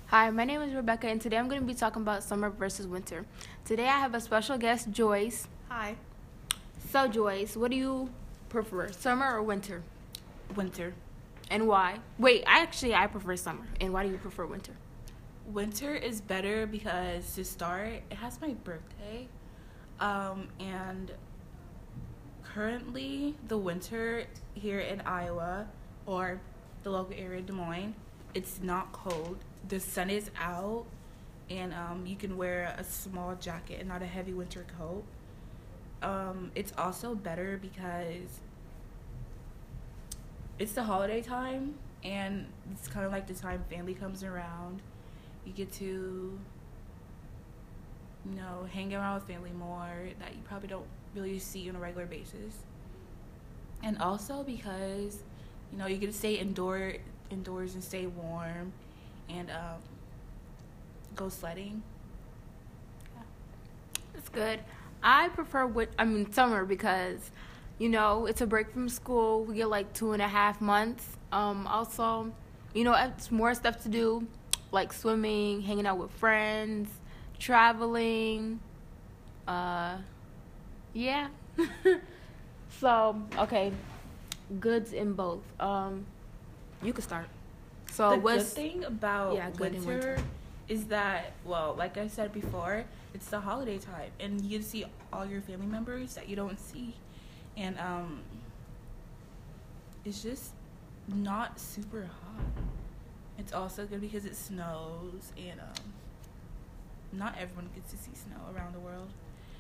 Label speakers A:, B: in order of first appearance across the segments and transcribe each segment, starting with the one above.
A: Hi, my name is Rebecca, and today I'm going to be talking about summer versus winter. Today I have a special guest, Joyce.
B: Hi.
A: So, Joyce, what do you prefer, summer or winter?
B: Winter.
A: And why? Wait, I prefer summer. And why do you prefer winter?
B: Winter is better because to start, it has my birthday. And currently the winter here in Iowa or the local area Des Moines, it's not cold. The sun is out and you can wear a small jacket and not a heavy winter coat. It's also better because it's the holiday time and it's kind of like the time family comes around. You get to, hang around with family more that you probably don't really see on a regular basis. And also because, you get to stay indoors and stay warm and go sledding. Yeah.
A: It's good. I prefer summer because, it's a break from school. We get like 2.5 months. Also, it's more stuff to do, like swimming, hanging out with friends, traveling. Yeah. So, okay, goods in both. You could start. So
B: the good thing about winter
A: is
B: is that, well, like I said before, it's the holiday time and you get to see all your family members that you don't see. And it's just not super hot. It's also good because it snows and not everyone gets to see snow around the world.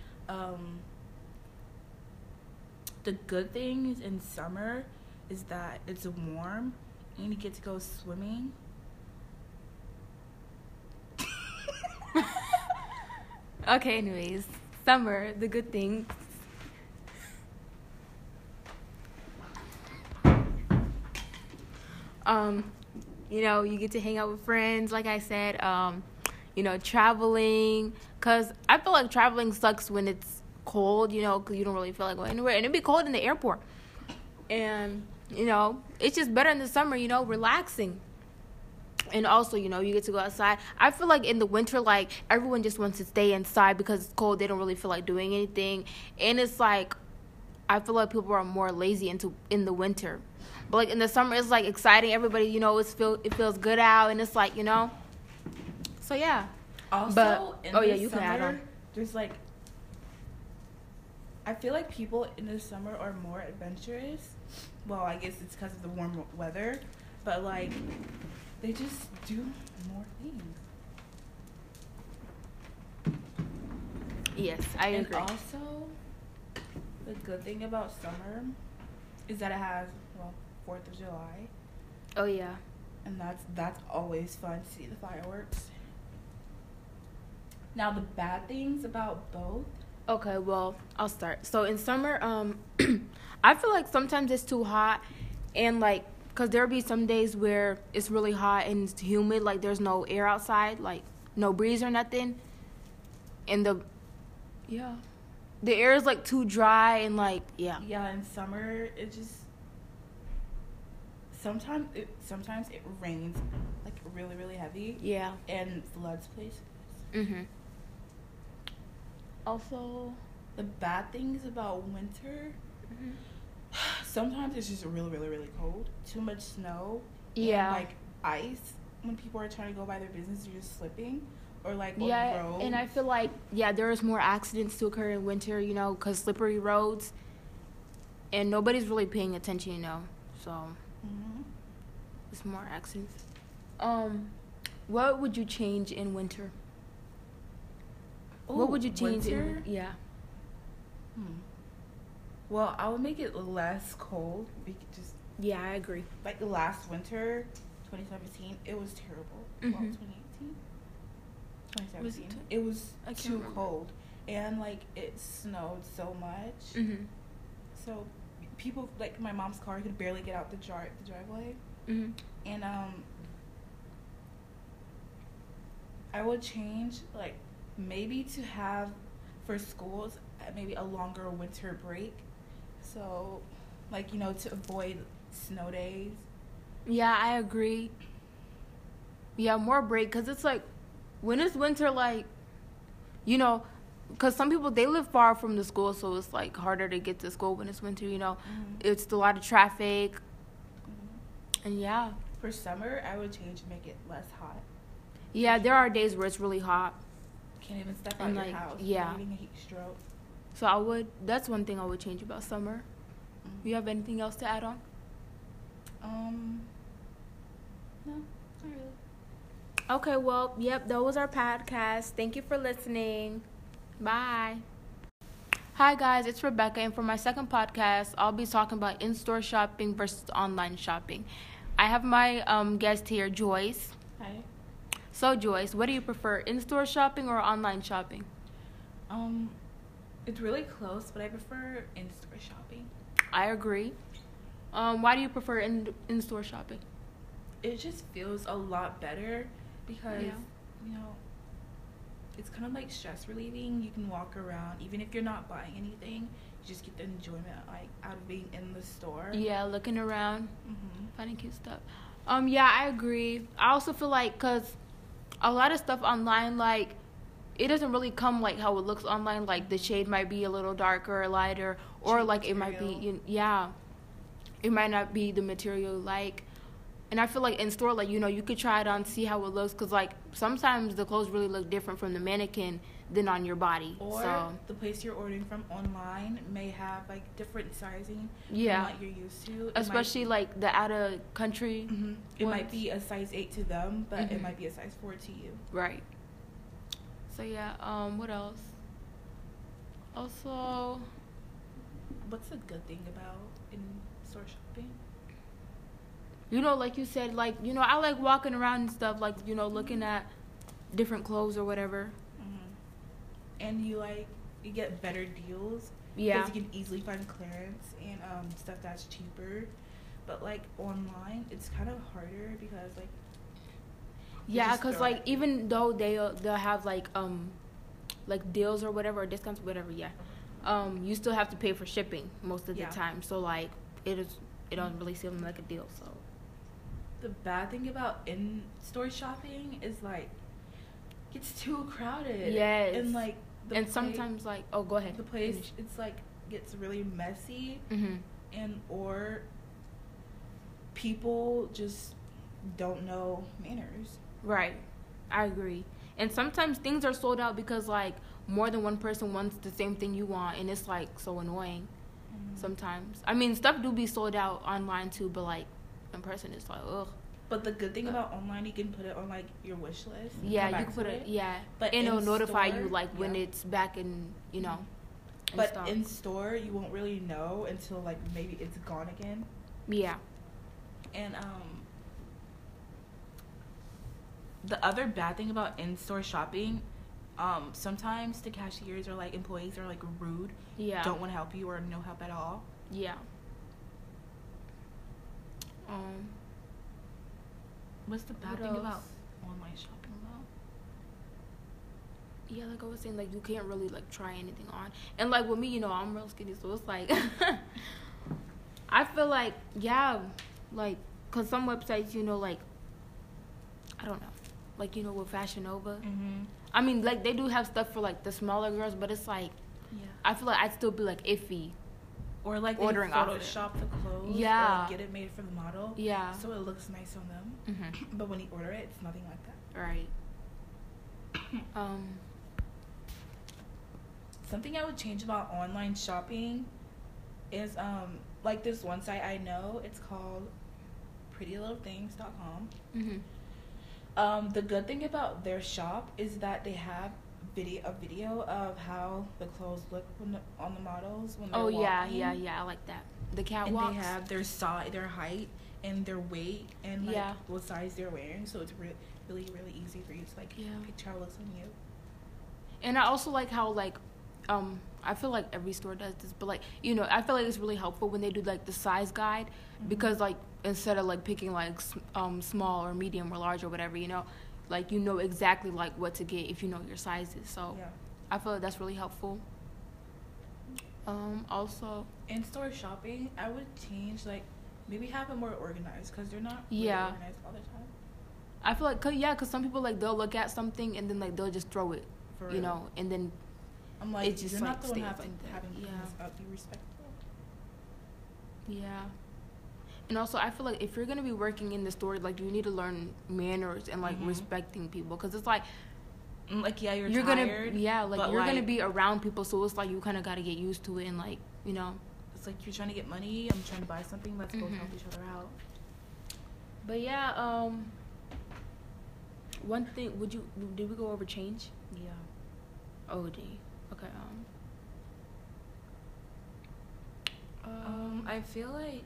B: The good things in summer is that it's warm and you get to go swimming.
A: Okay, anyways, summer, the good thing. You get to hang out with friends, like I said, traveling, because I feel like traveling sucks when it's cold, because you don't really feel like going anywhere, and it'd be cold in the airport. And, it's just better in the summer, relaxing. And also, you get to go outside. I feel like in the winter, like, everyone just wants to stay inside because it's cold. They don't really feel like doing anything. And it's like, I feel like people are more lazy in the winter. But, like, in the summer, it's, like, exciting. Everybody, it feels good out. And it's like, So, yeah.
B: Also, in the
A: you
B: summer,
A: can add on.
B: There's, like, I feel like people in the summer are more adventurous. Well, I guess it's because of the warm weather. But, like, they just do more things.
A: Yes, I agree.
B: And also, the good thing about summer is that it has, 4th of July.
A: Oh, yeah.
B: And that's always fun to see the fireworks. Now, the bad things about both.
A: Okay, well, I'll start. So, in summer, I feel like sometimes it's too hot. And, like, because there'll be some days where it's really hot and it's humid. Like, there's no air outside. Like, no breeze or nothing. And the air is, like, too dry and, like, yeah.
B: Yeah, in summer, it just... Sometimes it rains, like, really, really heavy.
A: Yeah.
B: And floods places.
A: Mm-hmm. Also,
B: the bad things about winter, sometimes it's just really, really, really cold. Too much snow.
A: Yeah.
B: And, like, ice. When people are trying to go by their business, you're just slipping. Or, like, on roads.
A: And I feel like, there's more accidents to occur in winter, because slippery roads. And nobody's really paying attention, So, it's more accidents. What would you change in winter? What would you change
B: winter?
A: Yeah.
B: Well, I would make it less cold.
A: Yeah, I agree.
B: Like the last winter, 2017, it was terrible. Well, 2018? 2017. It was too cold. And, like, it snowed so much. So, people, like, my mom's car could barely get out the driveway. And, I would change, like, maybe to have for schools maybe a longer winter break, so like to avoid snow days.
A: Yeah, I agree. Yeah, more break, because it's like, when it's winter, like, you know, because some people, they live far from the school, so it's, like, harder to get to school when it's winter, you know. Mm-hmm. It's a lot of traffic. Mm-hmm. And, yeah.
B: For summer, I would change to make it less hot.
A: Yeah, there are days where it's really hot.
B: Can't even step out of your house.
A: Yeah.
B: Getting a heat stroke.
A: So that's one thing I would change about summer. Mm-hmm. You have anything else to add on?
B: No, not really.
A: Okay, well, yep, that was our podcast. Thank you for listening. Bye. Hi, guys, it's Rebecca, and for my second podcast, I'll be talking about in-store shopping versus online shopping. I have my guest here, Joyce.
B: Hi.
A: So, Joyce, what do you prefer, in-store shopping or online shopping?
B: It's really close, but I prefer in-store shopping.
A: I agree. Why do you prefer in-store shopping?
B: It just feels a lot better because, you know, it's kind of like stress relieving. You can walk around, even if you're not buying anything, you just get the enjoyment, like, out of being in the store.
A: Yeah, looking around, finding cute stuff. Yeah, I agree. I also feel like, because a lot of stuff online, like, it doesn't really come like how it looks online. Like, the shade might be a little darker or lighter, or
B: cheap
A: like
B: material.
A: It might be, it might not be the material you like. And I feel like in store, like, you know, you could try it on, see how it looks, because, like, sometimes the clothes really look different from the mannequin than on your body.
B: Or the place you're ordering from online may have, like, different sizing than what you're used to.
A: Especially, like, the out-of-country
B: It might be a size 8 to them, but it might be a size 4 to you.
A: Right. So, yeah, what else? Also,
B: what's a good thing about in-store shopping?
A: You know, like you said, like, you know, I like walking around and stuff, like, you know, looking at different clothes or whatever.
B: And you get better deals.
A: Yeah.
B: Because you can easily find clearance and stuff that's cheaper. But, like, online, it's kind of harder because, like...
A: Yeah, because, like, even though they'll have, like deals or whatever, or discounts, whatever, you still have to pay for shipping most of the time. So, like, it don't really seem like a deal, so...
B: The bad thing about in-store shopping is, like, it's too crowded.
A: Yes.
B: And, like,
A: sometimes, like, oh, go ahead.
B: The place, it's, like, gets really messy. And, or people just don't know manners.
A: Right. I agree. And sometimes things are sold out because, like, more than one person wants the same thing you want, and it's, like, so annoying sometimes. I mean, stuff do be sold out online, too, but, like, in person, it's like, ugh.
B: But the good thing about online, you can put it on, like, your wish list.
A: Yeah, you can put it, But and it'll notify you, like, when it's back in, you know,
B: But stock. In store, you won't really know until, like, maybe it's gone again.
A: Yeah.
B: And, the other bad thing about in-store shopping, sometimes the cashiers or, like, employees are, like, rude.
A: Yeah.
B: Don't want to help you or no help at all.
A: Yeah.
B: What's the bad thing about online shopping, though?
A: Yeah, like I was saying, like, you can't really, like, try anything on. And, like, with me, you know, I'm real skinny, so it's, like, I feel like, like, because some websites, you know, like, I don't know, like, you know, with Fashion Nova. I mean, like, they do have stuff for, like, the smaller girls, but it's, like, I feel like I'd still be, like, iffy.
B: Or, like,
A: ordering
B: Photoshop the clothes.
A: Yeah.
B: Or, like, get it made for the model.
A: Yeah.
B: So it looks nice on them. But when you order it, it's nothing like that.
A: Right.
B: Something I would change about online shopping is, like, this one site I know. It's called PrettyLittleThings.com. The good thing about their shop is that they have a video of how the clothes look on the models when they're walking.
A: I like that. The catwalks.
B: And they have their height and their weight and like what size they're wearing, so it's really easy for you to like picture how it looks on you.
A: And I also like how like I feel like every store does this, but like, you know, I feel like it's really helpful when they do like the size guide because like instead of like picking like small or medium or large or whatever, you know, like you know exactly like what to get if you know your sizes. So I feel like that's really helpful. Also
B: in-store shopping, I would change like maybe have it more organized because they're not really organized all the time.
A: I feel like, cause some people like they'll look at something and then like they'll just throw it, you know, and then
B: I'm like,
A: it's just
B: you're
A: like
B: not the one
A: having
B: things up. Be respectful.
A: Yeah. And also, I feel like if you're gonna be working in the store, like you need to learn manners and like respecting people, cause it's like
B: you're
A: tired, you're gonna be around people, so it's like you kind of gotta get used to it and like, you know,
B: it's like you're trying to get money, I'm trying to buy something, let's go help each other out.
A: But yeah, one thing, did we go over change?
B: Yeah.
A: Oh, dang. Okay.
B: I feel like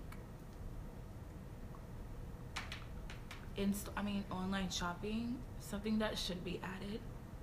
B: online shopping, something that should be added.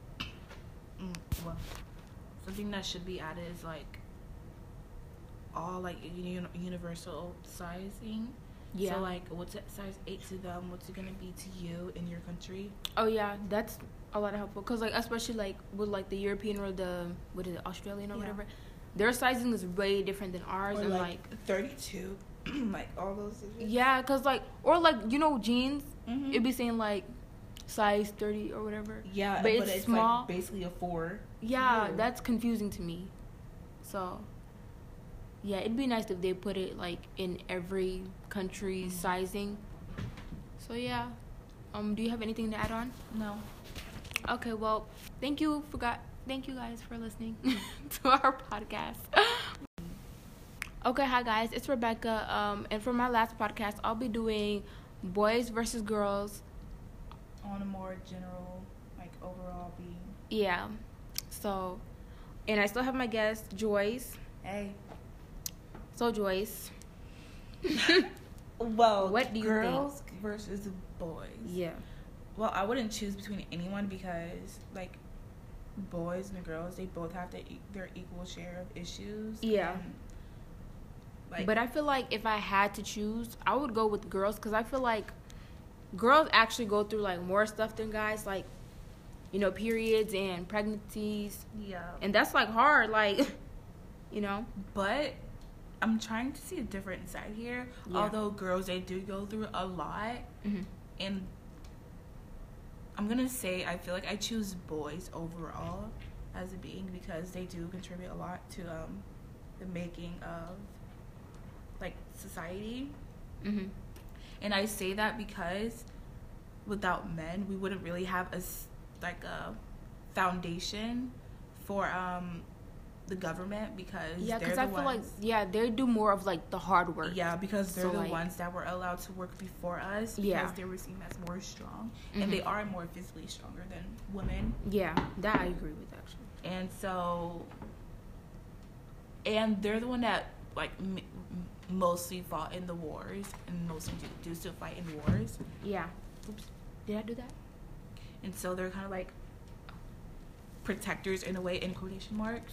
B: Something that should be added is like all like universal sizing. Yeah. So like, what's it size 8 to them? What's it gonna be to you in your country?
A: Oh yeah, that's a lot of helpful. Cause like especially like with like the European or the Australian or whatever, their sizing is way different than ours.
B: Or
A: and
B: like 32, like all those digits.
A: Yeah, cause like or like jeans, it'd be saying like size 30 or whatever.
B: Yeah, but it's small. Like basically a 4.
A: Yeah, that's confusing to me. So. Yeah, it'd be nice if they put it like in every country's sizing. So yeah, do you have anything to add on?
B: No.
A: Okay, well, thank you guys for listening to our podcast. Okay, hi guys, it's Rebecca. And for my last podcast, I'll be doing boys versus girls
B: on a more general, like overall being.
A: Yeah. So, and I still have my guest Joyce.
B: Hey.
A: So Joyce,
B: well,
A: what do you
B: girls think? Versus boys?
A: Yeah.
B: Well, I wouldn't choose between anyone because like boys and girls, they both have their equal share of issues.
A: Yeah. But I feel like if I had to choose, I would go with girls because I feel like girls actually go through like more stuff than guys, like periods and pregnancies.
B: Yeah.
A: And that's like hard, like
B: But I'm trying to see a different side here. Yeah. Although girls, they do go through a lot. And I'm going to say I feel like I choose boys overall as a being because they do contribute a lot to the making of, like, society. And I say that because without men, we wouldn't really have a foundation for the government because
A: I feel like they do more of like the hard work.
B: Yeah, because they're the ones that were allowed to work before us because they were seen as more strong and they are more physically stronger than women.
A: Yeah, that I agree with actually.
B: And so, and they're the one that like mostly fought in the wars and mostly do still fight in wars.
A: Yeah. Oops. Did I do that?
B: And so they're kind of like protectors in a way, in quotation marks.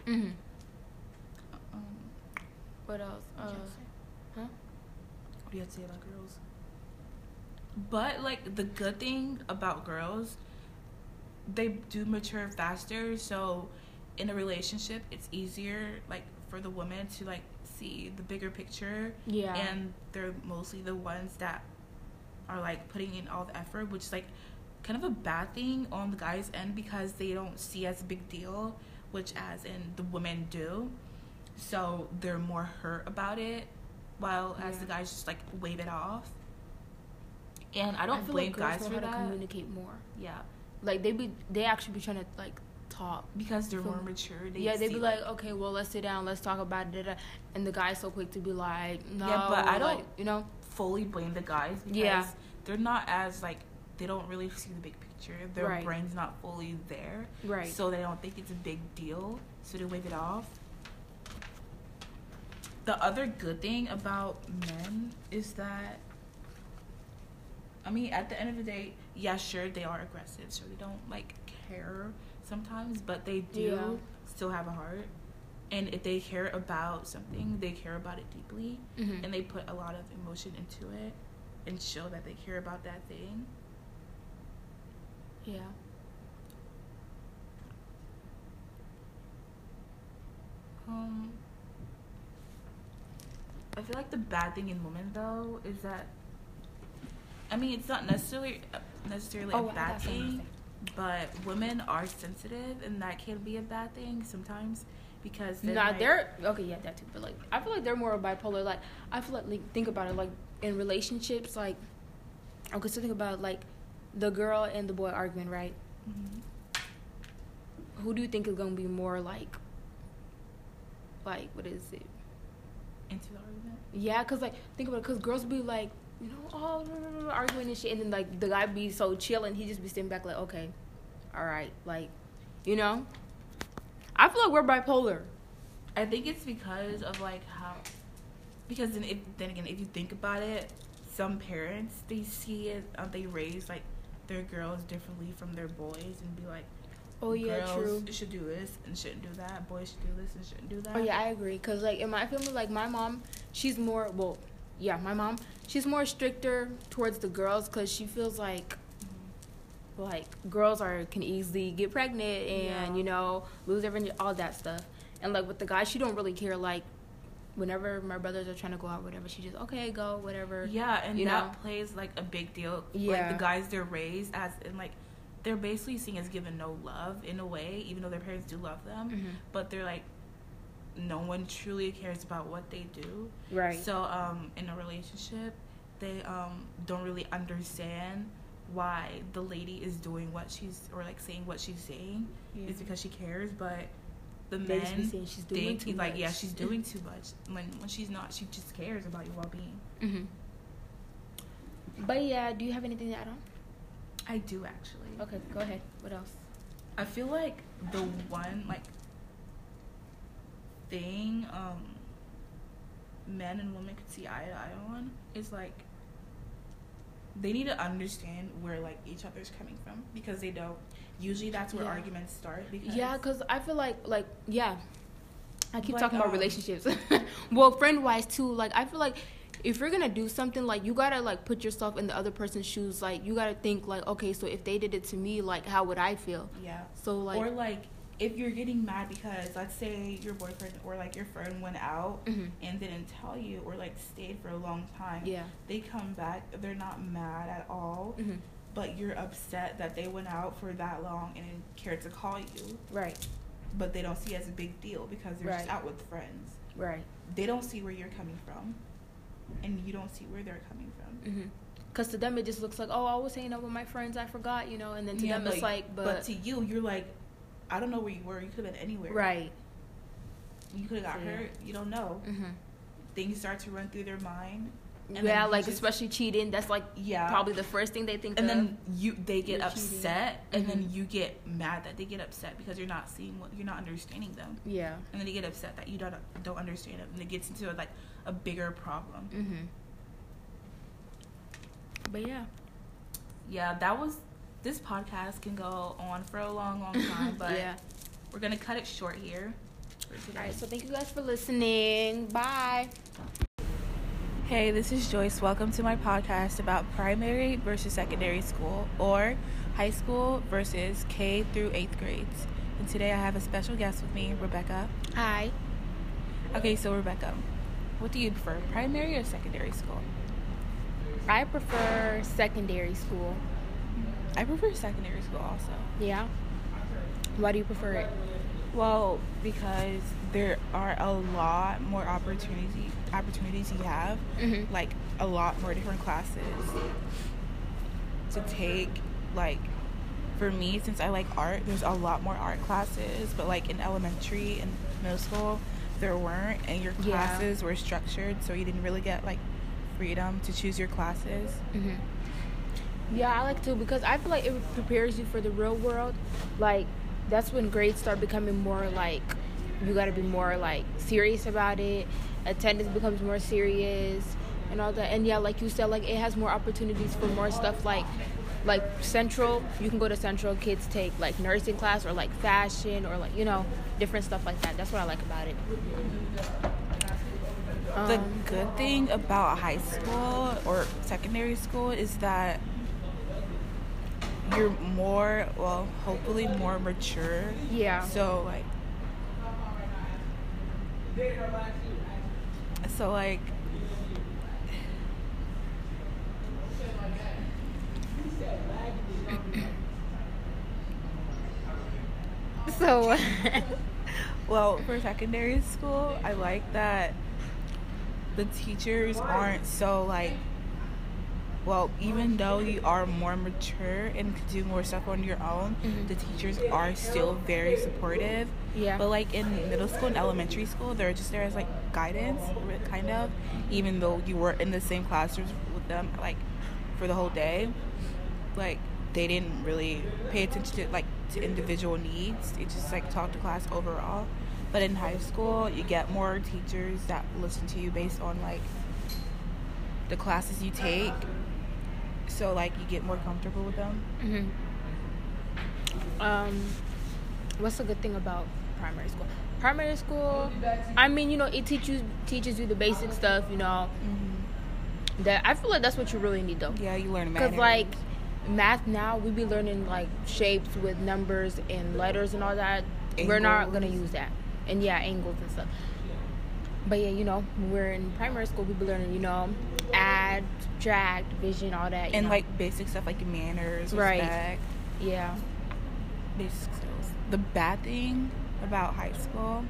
A: What else? What
B: do you have to say about girls? But like the good thing about girls, they do mature faster. So in a relationship, it's easier like for the woman to like see the bigger picture.
A: Yeah.
B: And they're mostly the ones that are like putting in all the effort, which is like kind of a bad thing on the guy's end because they don't see as a big deal, which as in the women do. So they're more hurt about it, while as the guys just like wave it off. And I don't blame guys for that.
A: To communicate more. Yeah, like they actually be trying to like talk
B: because they're more mature.
A: They'd be like, okay, well, let's sit down, let's talk about it, and the guy's so quick to be like, no.
B: Yeah, but I don't fully blame the guys because they're not as like they don't really see the big picture. Their brain's not fully there,
A: right?
B: So they don't think it's a big deal, so they wave it off. The other good thing about men is that, I mean, at the end of the day, yeah, sure, they are aggressive, so they don't, like, care sometimes, but they do still have a heart. And if they care about something, they care about it deeply, and they put a lot of emotion into it and show that they care about that thing.
A: Yeah.
B: I feel like the bad thing in women, though, is that, I mean, it's not necessarily necessarily a bad thing, but women are sensitive, and that can be a bad thing sometimes because
A: they're okay, yeah, that too. But like, I feel like they're more bipolar. Like, I feel like think about it, like in relationships, like okay, so think about like the girl and the boy arguing, right? Mm-hmm. Who do you think is gonna be more like what is it?
B: Into the argument?
A: Yeah, cause like think about it, cause girls be like, you know, arguing and shit, and then like the guy be so chill and he just be sitting back like, okay, all right, like, you know. I feel like we're bipolar.
B: I think it's because of like how, because then again, if you think about it, some parents they see it, they raise like their girls differently from their boys and be like, oh yeah, girls true, should do this and shouldn't do that. Boys should do this and shouldn't do that.
A: Oh yeah, I agree. Cause like in my family, like my mom, she's more my mom, she's more stricter towards the girls because she feels like girls can easily get pregnant and you know lose everything, all that stuff. And like with the guys, she don't really care. Like whenever my brothers are trying to go out, whatever, she just okay, go, whatever.
B: Yeah, and that plays like a big deal. Yeah, like the guys they're raised as in like. They're basically seen as given no love in a way, even though their parents do love them. Mm-hmm. But they're like, no one truly cares about what they do.
A: Right.
B: So in a relationship, they don't really understand why the lady is doing what she's, or like saying what she's saying. Yeah. It's because she cares. But the men
A: saying she's doing too much.
B: Yeah, she's doing too much. When she's not, she just cares about your well-being.
A: Mm-hmm. But yeah, do you have anything to add on?
B: I do actually.
A: Okay, go ahead. What else?
B: I feel like the one like thing men and women could see eye to eye on is like they need to understand where like each other's coming from, because they don't. Usually that's where arguments start.
A: Because I feel like I keep talking about relationships. Well, friend wise too. Like I feel like if you're gonna do something, like you gotta like put yourself in the other person's shoes. Like you gotta think like, okay, so if they did it to me, like how would I feel?
B: Yeah.
A: So like,
B: or like if you're getting mad because let's say your boyfriend or like your friend went out and didn't tell you, or like stayed for a long time.
A: Yeah.
B: They come back, they're not mad at all, but you're upset that they went out for that long and didn't care to call you.
A: Right.
B: But they don't see it as a big deal because they're just out with friends.
A: Right.
B: They don't see where you're coming from. And you don't see where they're coming from.
A: Because to them, it just looks like, oh, I was hanging out with my friends, I forgot, you know. And then to them, it's like,
B: but to you, you're like, I don't know where you were. You could have been anywhere.
A: Right.
B: You could have got hurt. You don't know. Things start to run through their mind.
A: And like especially cheating. That's like probably the first thing they think
B: and
A: of.
B: And then they get upset, and then you get mad that they get upset because you're not seeing you're not understanding them.
A: Yeah.
B: And then they get upset that you don't understand them, and it gets into like a bigger problem.
A: But
B: yeah, this podcast can go on for a long time, but we're gonna cut it short here for today.
A: All right, so thank you guys for listening. Bye.
B: Hey, this is Joyce. Welcome to my podcast about primary versus secondary school, or high school versus K through 8th grades. And today I have a special guest with me, Rebecca.
A: Hi.
B: Okay, so Rebecca, what do you prefer, primary or secondary school?
A: I prefer secondary school.
B: I prefer secondary school also.
A: Yeah? Why do you prefer it?
B: Well, because there are a lot more opportunities you have, like a lot more different classes to take. Like for me, since I like art, there's a lot more art classes, but like in elementary and middle school there weren't, and your classes were structured, so you didn't really get like freedom to choose your classes.
A: Yeah, I like to, because I feel like it prepares you for the real world. Like that's when grades start becoming more like you got to be more like serious about it. Attendance becomes more serious and all that. And yeah, like you said, like it has more opportunities for more stuff like Central. You can go to Central, kids take like nursing class or like fashion or like, you know, different stuff like that. That's what I like about it.
B: The good thing about high school or secondary school is that you're more, well, hopefully more mature.
A: Yeah.
B: So like
A: So,
B: well, for secondary school, I like that the teachers aren't so like, well, even though you are more mature and can do more stuff on your own, the teachers are still very supportive.
A: Yeah.
B: But like in middle school and elementary school, they're just there as like guidance, kind of, even though you were in the same classrooms with them like for the whole day. Like they didn't really pay attention to like to individual needs. They just like taught the class overall. But in high school, you get more teachers that listen to you based on like the classes you take. So like you get more comfortable with them.
A: What's a good thing about primary school? Primary school, I mean, you know, it teaches you the basic stuff, you know. That I feel like that's what you really need though.
B: Yeah, you learn math.
A: Because like math now, we be learning like shapes with numbers and letters and all that. Angles. We're not gonna use that. And yeah, angles and stuff. But yeah, you know, when we're in primary school, we be learning, you know, add, subtract, division, all that.
B: And
A: know.
B: like basic stuff like manners, respect.
A: Yeah.
B: Basic skills. The bad thing about high school,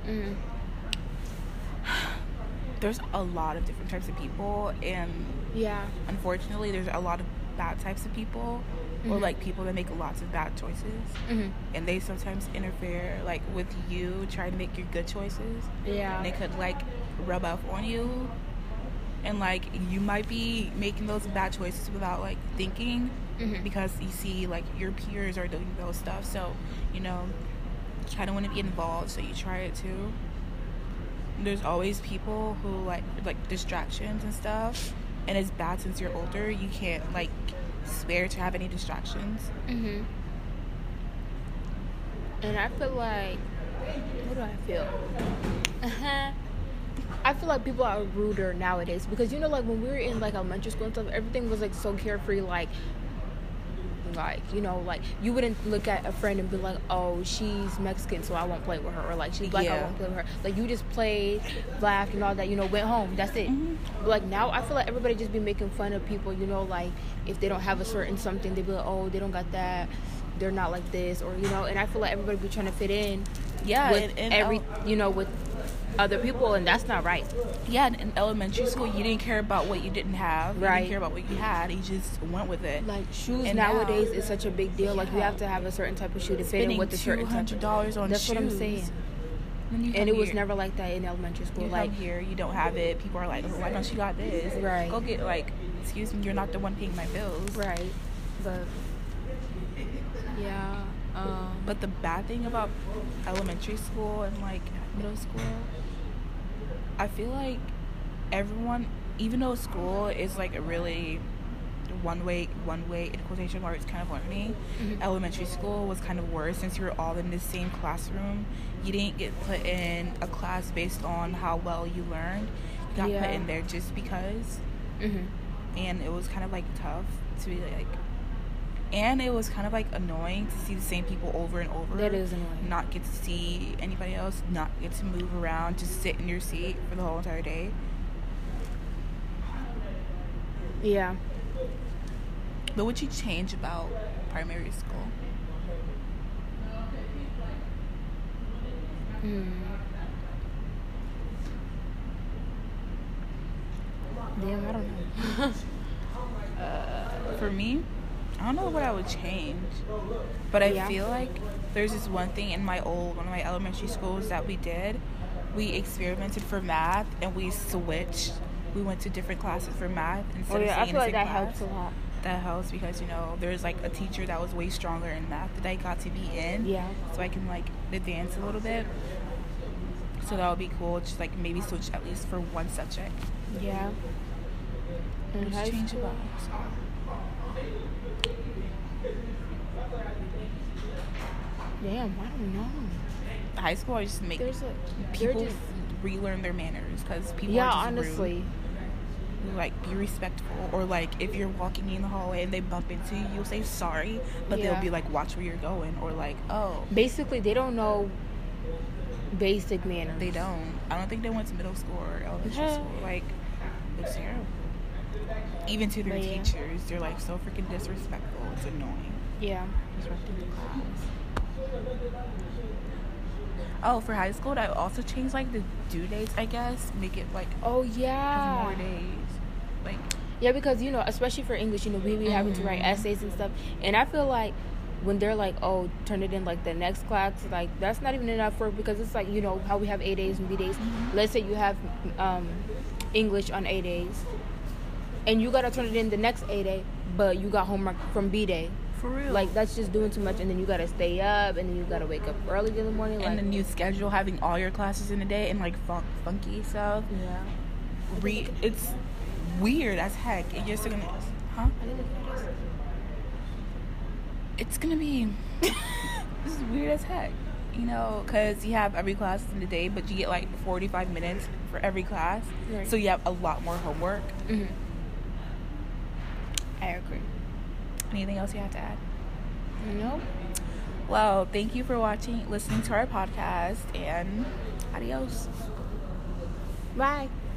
B: there's a lot of different types of people, and
A: yeah,
B: unfortunately, there's a lot of bad types of people, or like people that make lots of bad choices, and they sometimes interfere like with you trying to make your good choices.
A: Yeah,
B: and they could like rub off on you, and like you might be making those bad choices without like thinking, because you see like your peers are doing those stuff, so you know you kind of want to be involved, so you try it too. There's always people who like distractions and stuff, and it's bad since you're older. You can't like spare to have any distractions.
A: And I feel like, what do I feel? I feel like people are ruder nowadays, because you know, like when we were in like elementary school and stuff, everything was like so carefree. Like you know, like you wouldn't look at a friend and be like, oh, she's Mexican, so I won't play with her, or like she's black, I won't play with her. Like you just played, laughed and all that, you know, went home, that's it. But like now I feel like everybody just be making fun of people, you know, like if they don't have a certain something, they be like, oh, they don't got that, they're not like this, or you know. And I feel like everybody be trying to fit in with you know, with other people, and that's not right.
B: Yeah, in elementary school, you didn't care about what you didn't have. You didn't care about what you had. You just went with it.
A: Like shoes and nowadays is such a big deal. Like you have to have a certain type of shoe to fit in with a certain type of
B: $200 on
A: That's
B: shoes.
A: what I'm saying. And it was never like that in elementary school.
B: You
A: like
B: come here, you don't have it. People are like, oh, why don't you got this?
A: Right.
B: Go get like, excuse me, you're not the one paying my bills.
A: Right. But yeah.
B: But the bad thing about elementary school and like middle school, I feel like everyone, even though school is like a really one way in quotation marks kind of learning, elementary school was kind of worse since you were all in the same classroom. You didn't get put in a class based on how well you learned. You got put in there just because. And it was kind of like tough to be like, and it was kind of like annoying to see the same people over and over.
A: That is annoying.
B: Not get to see anybody else, not get to move around, just sit in your seat for the whole entire day.
A: Yeah.
B: What would you change about primary school?
A: Damn, I don't know.
B: For me, I don't know what I would change, but I feel like there's this one thing in one of my elementary schools that we did. We experimented for math, and we switched. We went to different classes for math instead of
A: I feel like that
B: class.
A: helps a lot.
B: That helps because, you know, there's like a teacher that was way stronger in math that I got to be in.
A: Yeah.
B: So I can like advance a little bit. So that would be cool. Just like maybe switch at least for one subject.
A: Yeah. And
B: just change it up.
A: Damn, I don't know.
B: High school, I just make people relearn their manners because people are just
A: honestly.
B: rude. Like, be respectful, or like if you're walking in the hallway and they bump into you, you'll say sorry, but they'll be like, watch where you're going, or like, oh.
A: Basically, they don't know basic manners.
B: They don't. I don't think they went to middle school or elementary school. Like, it's terrible. Even to their teachers, they're like so freaking disrespectful. It's annoying.
A: Yeah.
B: Disrupting the class. Oh, for high school, I also changed like the due dates. I guess make it like have more days. Like
A: yeah, because you know, especially for English, you know, we be having to write essays and stuff, and I feel like when they're like, oh, turn it in like the next class, like that's not even enough for, because it's like, you know how we have A days and B days. Let's say you have English on A days, and you gotta turn it in the next A day, but you got homework from B day.
B: For real.
A: Like, that's just doing too much, and then you gotta stay up, and then you gotta wake up early in the morning.
B: And
A: like,
B: the new schedule, having all your classes in a day, and like funky stuff.
A: Yeah.
B: It's weird as heck. And you're still gonna, huh? It's gonna be. This is weird as heck. You know, because you have every class in the day, but you get like 45 minutes for every class.
A: Right.
B: So you have a lot more homework.
A: Mm-hmm.
B: I agree. Anything else you have to add?
A: No.
B: Well, thank you for listening to our podcast, and adios.
A: Bye.